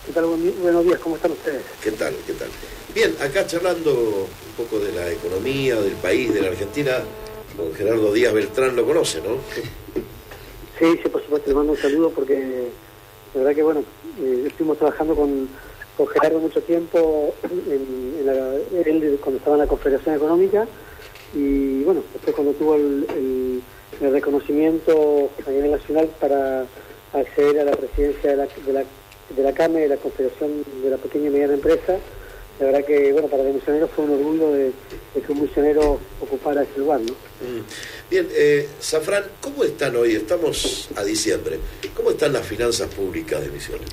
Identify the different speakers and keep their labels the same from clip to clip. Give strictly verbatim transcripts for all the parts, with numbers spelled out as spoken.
Speaker 1: ¿Qué tal? Buenos días, ¿cómo están ustedes?
Speaker 2: ¿Qué tal? ¿Qué tal? Bien, acá charlando un poco de la economía, del país, de la Argentina, con Gerardo Díaz Beltrán, lo conoce, ¿no?
Speaker 1: Sí, sí, por supuesto, le mando un saludo porque la verdad que, bueno, eh, estuvimos trabajando con, con Gerardo mucho tiempo, en, en la, él cuando estaba en la Confederación Económica, y bueno, después cuando tuvo el, el, el reconocimiento a nivel nacional para acceder a la presidencia de la, de la de la CAME, de la Confederación de la Pequeña y Mediana Empresa. La verdad que, bueno, para los misioneros fue un orgullo de, de que un misionero ocupara ese lugar, ¿no?
Speaker 2: Mm. Bien, eh, Zafrán, ¿cómo están hoy? Estamos a diciembre. ¿Cómo están las finanzas públicas de Misiones?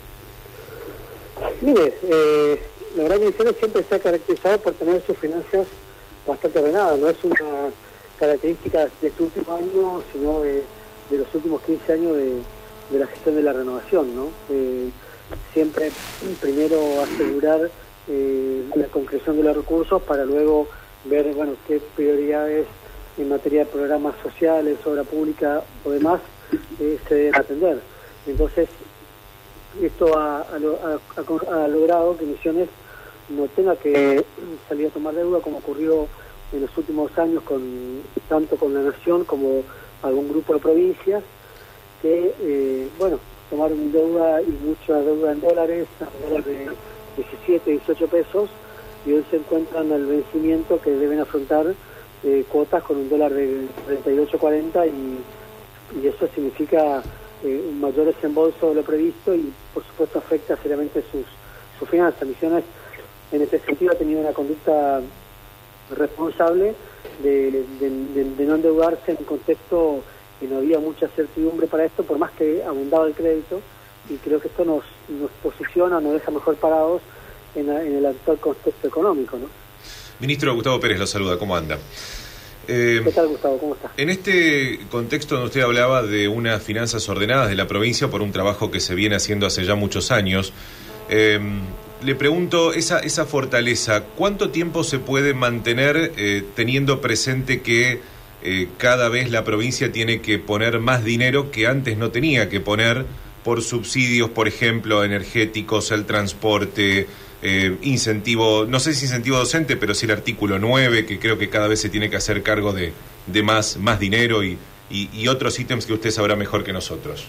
Speaker 1: Mire, eh, la verdad que Misiones siempre se ha caracterizado por tener sus finanzas bastante ordenadas. No es una característica de este último año, sino de, de los últimos quince años de de la gestión de la renovación, ¿no? Eh, siempre primero asegurar eh, la concreción de los recursos para luego ver, bueno, qué prioridades en materia de programas sociales, obra pública o demás eh, se deben atender. Entonces, esto ha, ha, ha, ha logrado que Misiones no tenga que salir a tomar deuda como ocurrió en los últimos años con tanto con la Nación como algún grupo de provincias, que, eh, bueno, tomaron deuda y mucha deuda en dólares, a dólares de diecisiete, dieciocho pesos, y hoy se encuentran al vencimiento que deben afrontar eh, cuotas con un dólar de treinta y ocho cuarenta, y, y eso significa eh, un mayor desembolso de lo previsto y, por supuesto, afecta seriamente sus, sus finanzas. Misiones, en este sentido, ha tenido una conducta responsable de, de, de, de no endeudarse en un contexto que no había mucha certidumbre para esto, por más que abundaba el crédito, y creo que esto nos, nos posiciona, nos deja mejor parados en, la, en el actual contexto económico, ¿no?
Speaker 3: Ministro Gustavo Pérez lo saluda, ¿cómo anda? Eh,
Speaker 1: ¿Qué tal, Gustavo? ¿Cómo está?
Speaker 3: En este contexto donde usted hablaba de unas finanzas ordenadas de la provincia por un trabajo que se viene haciendo hace ya muchos años, eh, le pregunto, esa, esa fortaleza, ¿cuánto tiempo se puede mantener eh, teniendo presente que Eh, cada vez la provincia tiene que poner más dinero que antes no tenía que poner por subsidios, por ejemplo, energéticos, el transporte, eh, incentivo, no sé si incentivo docente, pero sí el artículo nueve, que creo que cada vez se tiene que hacer cargo de, de más, más dinero y, y, y otros ítems que usted sabrá mejor que nosotros?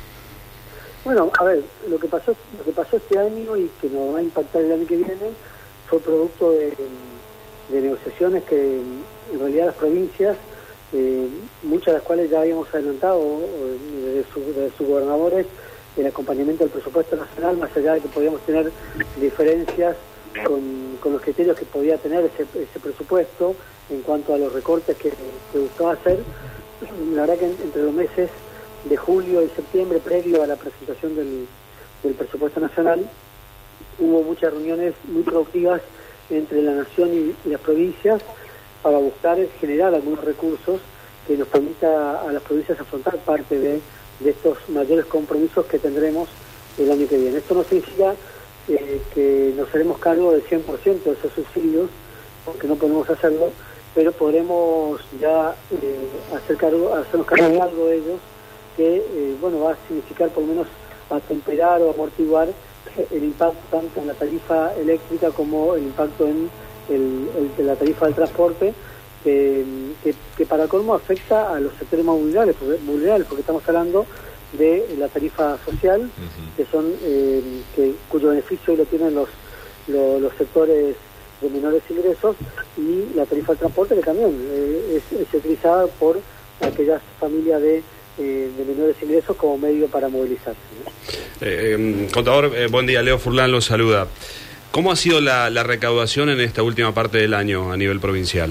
Speaker 1: Bueno, a ver, lo que pasó, lo que pasó este año y que nos va a impactar el año que viene fue producto de, de negociaciones que en realidad las provincias, Eh, muchas de las cuales ya habíamos adelantado eh, de, su, de sus gobernadores, el acompañamiento del presupuesto nacional, más allá de que podíamos tener diferencias con, con los criterios que podía tener ese, ese presupuesto en cuanto a los recortes que, que buscaba hacer. La verdad que entre los meses de julio y septiembre, previo a la presentación del, del presupuesto nacional, hubo muchas reuniones muy productivas entre la Nación y, y las provincias para buscar generar algunos recursos que nos permita a las provincias afrontar parte de, de estos mayores compromisos que tendremos el año que viene. Esto no significa eh, que nos haremos cargo del cien por ciento de esos subsidios, porque no podemos hacerlo, pero podremos ya eh, hacer cargo, hacernos cargo de algo de ellos, que eh, bueno, va a significar por lo menos atemperar o amortiguar el impacto tanto en la tarifa eléctrica como el impacto en El, el de la tarifa del transporte, eh, que, que para colmo afecta a los sectores más vulnerables, porque, vulnerables, porque estamos hablando de la tarifa social, uh-huh. que son eh, que cuyo beneficio lo tienen los, los, los sectores de menores ingresos, y la tarifa del transporte, que también eh, es, es utilizada por aquellas familias de, eh, de menores ingresos como medio para movilizarse, ¿no?
Speaker 4: Eh, eh, contador, eh, buen día, Leo Furlan lo saluda. ¿Cómo ha sido la, la recaudación en esta última parte del año a nivel provincial?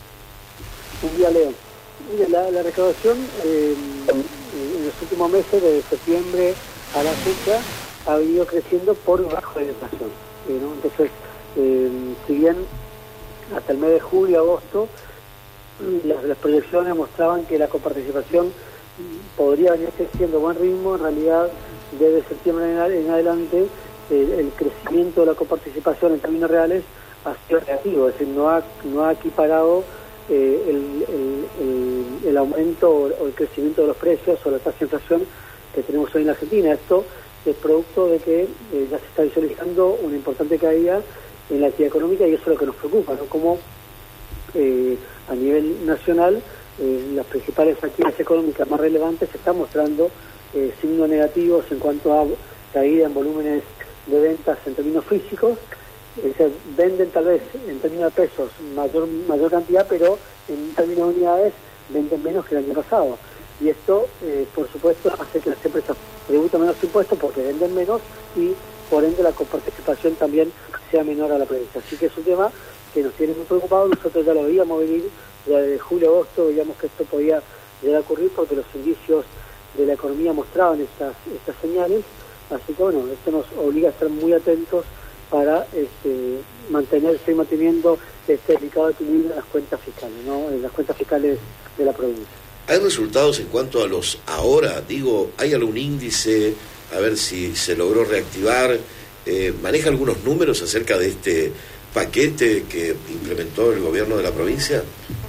Speaker 1: Un día, Leo. Mira, la, la recaudación eh, en los últimos meses, de septiembre a la fecha, ha venido creciendo por debajo de la inflación. Eh, ¿no? Entonces, eh, si bien hasta el mes de julio, agosto, las, las proyecciones mostraban que la coparticipación podría venir creciendo a buen ritmo, en realidad desde septiembre en, en adelante el, el crecimiento de la coparticipación en términos reales ha sido negativo, es decir, no ha, no ha equiparado eh, el, el, el, el aumento o el crecimiento de los precios o la tasa de inflación que tenemos hoy en la Argentina. Esto es producto de que eh, ya se está visualizando una importante caída en la actividad económica, y eso es lo que nos preocupa, ¿no? Como eh, a nivel nacional eh, las principales actividades económicas más relevantes se están mostrando eh, signos negativos en cuanto a caída en volúmenes de ventas en términos físicos. Es decir, venden tal vez en términos de pesos mayor mayor cantidad, pero en términos de unidades venden menos que el año pasado. Y esto, eh, por supuesto, hace que las empresas tributan menos impuestos porque venden menos y, por ende, la coparticipación también sea menor a la prevista. Así que es un tema que nos tiene muy preocupados. Nosotros ya lo veíamos venir, ya desde julio, agosto, veíamos que esto podía llegar a ocurrir porque los indicios de la economía mostraban estas, estas señales. Así que, bueno, esto nos obliga a estar muy atentos para este, mantenerse y manteniendo este delicado equilibrio en las cuentas fiscales, ¿no? En las cuentas fiscales de la provincia.
Speaker 2: ¿Hay resultados en cuanto a los ahora? Digo, ¿hay algún índice? A ver si se logró reactivar. Eh, ¿Maneja algunos números acerca de este paquete que implementó el gobierno de la provincia?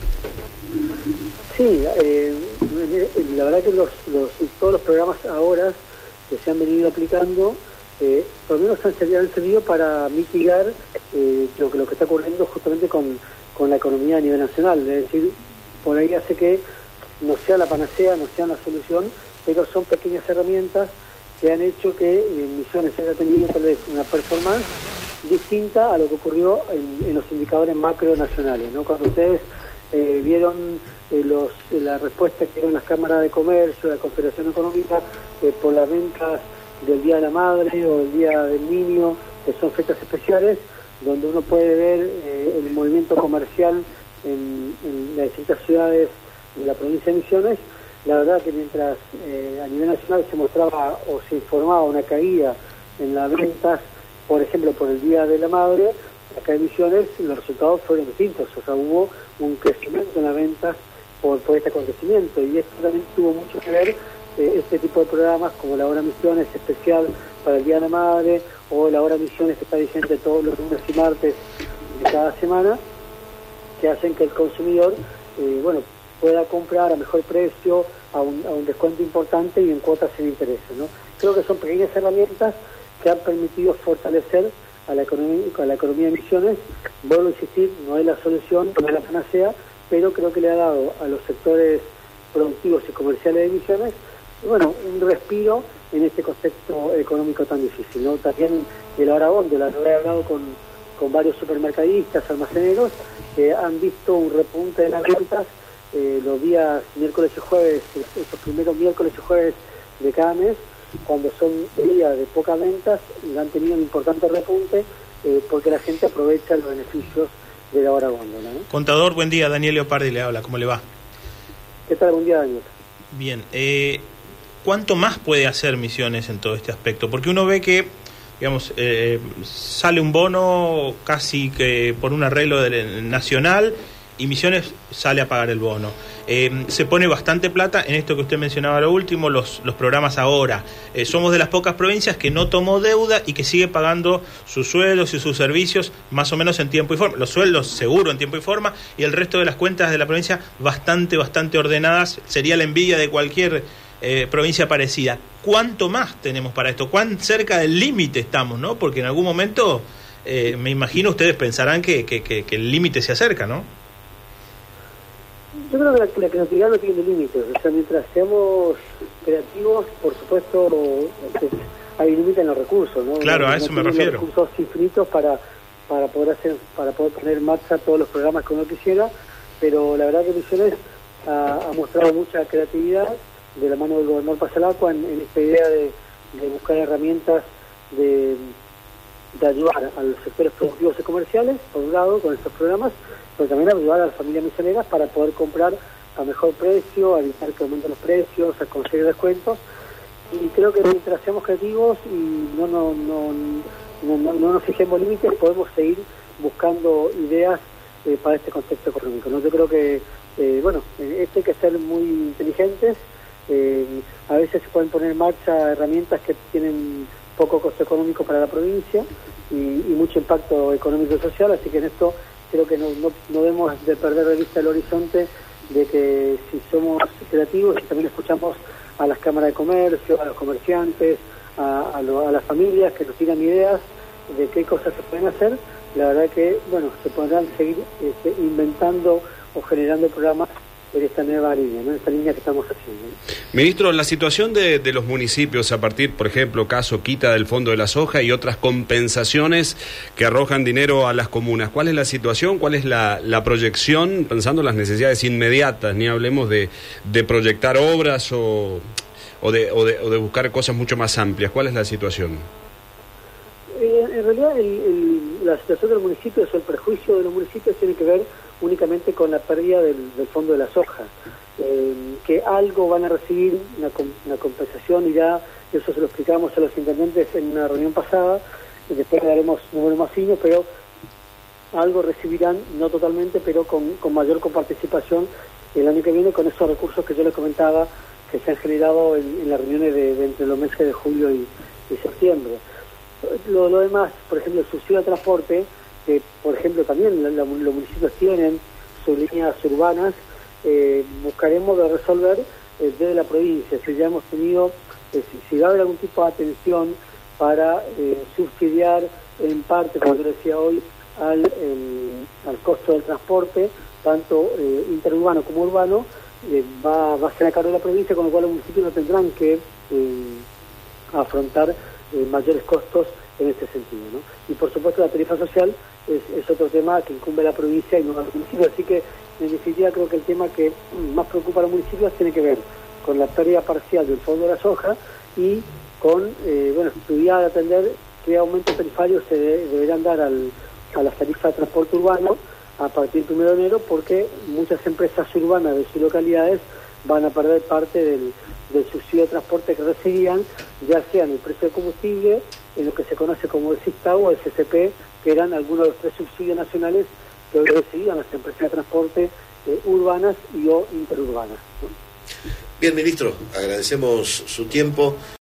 Speaker 1: Sí, eh, la verdad que los, los, todos los programas ahora que se han venido aplicando, eh, por lo menos han servido, han servido para mitigar eh, lo, que, lo que está ocurriendo justamente con, con la economía a nivel nacional. Es decir, por ahí hace que no sea la panacea, no sea la solución, pero son pequeñas herramientas que han hecho que eh, Misiones haya tenido tal vez una performance distinta a lo que ocurrió en, en los indicadores macro nacionales, ¿no? Cuando ustedes eh, vieron eh, los, la respuesta que dieron las cámaras de comercio, la Confederación Económica, eh, por las ventas del Día de la Madre o del Día del Niño, que son fechas especiales, donde uno puede ver eh, el movimiento comercial en, en las distintas ciudades de la provincia de Misiones. La verdad que mientras eh, a nivel nacional se mostraba o se informaba una caída en las ventas, por ejemplo, por el Día de la Madre, acá en Misiones los resultados fueron distintos, o sea, hubo un crecimiento en las ventas por, por este acontecimiento, y esto también tuvo mucho que ver eh, este tipo de programas como la Hora Misiones especial para el Día de la Madre, o la Hora Misiones que está vigente todos los lunes y martes de cada semana, que hacen que el consumidor, eh, bueno, pueda comprar a mejor precio, a un, a un descuento importante y en cuotas sin intereses, ¿no? Creo que son pequeñas herramientas que han permitido fortalecer a la economía, a la economía de Misiones. Vuelvo a insistir, no es la solución, no es la panacea, pero creo que le ha dado a los sectores productivos y comerciales de Misiones, bueno, un respiro en este contexto económico tan difícil, ¿no? También de la hora góndola, lo he hablado con, con varios supermercadistas, almaceneros, que han visto un repunte de las ventas eh, los días miércoles y jueves, esos primeros miércoles y jueves de cada mes, cuando son días de pocas ventas, y han tenido un importante repunte eh, porque la gente aprovecha los beneficios de la hora góndola, ¿no?
Speaker 5: Contador, buen día, Daniel Leopardi le habla, ¿cómo le va?
Speaker 1: ¿Qué tal? Buen día, Daniel.
Speaker 5: Bien, eh, ¿cuánto más puede hacer Misiones en todo este aspecto? Porque uno ve que, digamos, eh, sale un bono casi que por un arreglo de, nacional, y Misiones sale a pagar el bono. Eh, se pone bastante plata en esto que usted mencionaba lo último, los, los programas ahora. Eh, somos de las pocas provincias que no tomó deuda y que sigue pagando sus sueldos y sus servicios más o menos en tiempo y forma. Los sueldos seguro en tiempo y forma, y el resto de las cuentas de la provincia bastante, bastante ordenadas. Sería la envidia de cualquier eh, provincia parecida. ¿Cuánto más tenemos para esto? ¿Cuán cerca del límite estamos, no? Porque en algún momento, eh, me imagino, ustedes pensarán que, que, que, que el límite se acerca, ¿no?
Speaker 1: Yo creo que la, la creatividad no tiene límites, o sea, mientras seamos creativos, por supuesto, este, hay límites en los recursos, ¿no?
Speaker 5: Claro,
Speaker 1: no,
Speaker 5: a eso
Speaker 1: no
Speaker 5: me refiero.
Speaker 1: Recursos infinitos para para poder hacer, para poder poner en marcha todos los programas que uno quisiera, pero la verdad que Misiones ha, ha mostrado mucha creatividad de la mano del gobernador Pasalacqua en, en esta idea de, de buscar herramientas de, de ayudar a los sectores productivos y comerciales, por un lado, con estos programas, pero también ayudar a las familias misioneras para poder comprar a mejor precio, a evitar que aumenten los precios, a conseguir descuentos. Y creo que mientras seamos creativos y no, no, no, no, no, no nos fijemos límites, podemos seguir buscando ideas eh, para este contexto económico, ¿no? Yo creo que, eh, bueno, esto hay que ser muy inteligentes. Eh, a veces se pueden poner en marcha herramientas que tienen poco costo económico para la provincia y, y mucho impacto económico y social, así que en esto creo que no, no, no debemos de perder de vista el horizonte de que si somos creativos y también escuchamos a las cámaras de comercio, a los comerciantes, a, a, lo, a las familias que nos tiran ideas de qué cosas se pueden hacer. La verdad que, bueno, se podrán seguir este, inventando o generando programas en esta nueva línea, ¿no? En esta línea que estamos haciendo.
Speaker 4: Ministro, la situación de, de los municipios a partir, por ejemplo, caso quita del Fondo de la Soja y otras compensaciones que arrojan dinero a las comunas, ¿cuál es la situación? ¿Cuál es la, la proyección, pensando en las necesidades inmediatas? Ni hablemos de, de proyectar obras o, o, de, o, de, o de buscar cosas mucho más amplias. ¿Cuál es la situación?
Speaker 1: Eh, en realidad, el, el, la situación de los municipios o el prejuicio de los municipios tiene que ver únicamente con la pérdida del, del Fondo de la Soja, eh, que algo van a recibir, una, una compensación, y ya eso se lo explicamos a los intendentes en una reunión pasada, y después le daremos números más finos, pero algo recibirán, no totalmente, pero con, con mayor coparticipación el año que viene, con esos recursos que yo les comentaba que se han generado en, en las reuniones de, de entre los meses de julio y, y septiembre. Lo, lo demás, por ejemplo, el subsidio de transporte, que por ejemplo también la, la, los municipios tienen sus líneas urbanas, eh, buscaremos de resolver eh, desde la provincia. Si ya hemos tenido, eh, si, si va a haber algún tipo de atención para eh, subsidiar en parte, como yo decía hoy, al, el, al costo del transporte, tanto eh, interurbano como urbano, eh, va, va a ser a cargo de la provincia, con lo cual los municipios no tendrán que eh, afrontar eh, mayores costos en este sentido, ¿no? Y por supuesto la tarifa social es, es otro tema que incumbe a la provincia y no a los municipios, así que en definitiva creo que el tema que más preocupa a los municipios tiene que ver con la pérdida parcial del Fondo de la Soja y con, eh, bueno, estudiar, atender qué aumentos tarifarios se de, deberán dar al, a las tarifas de transporte urbano a partir del primero de enero, porque muchas empresas urbanas de sus localidades van a perder parte del, del subsidio de transporte que recibían, ya sea en el precio del combustible, en lo que se conoce como el SISTAU o el C C P, que eran algunos de los tres subsidios nacionales que hoy recibían las empresas de transporte eh, urbanas y o interurbanas, ¿no?
Speaker 2: Bien, ministro, agradecemos su tiempo.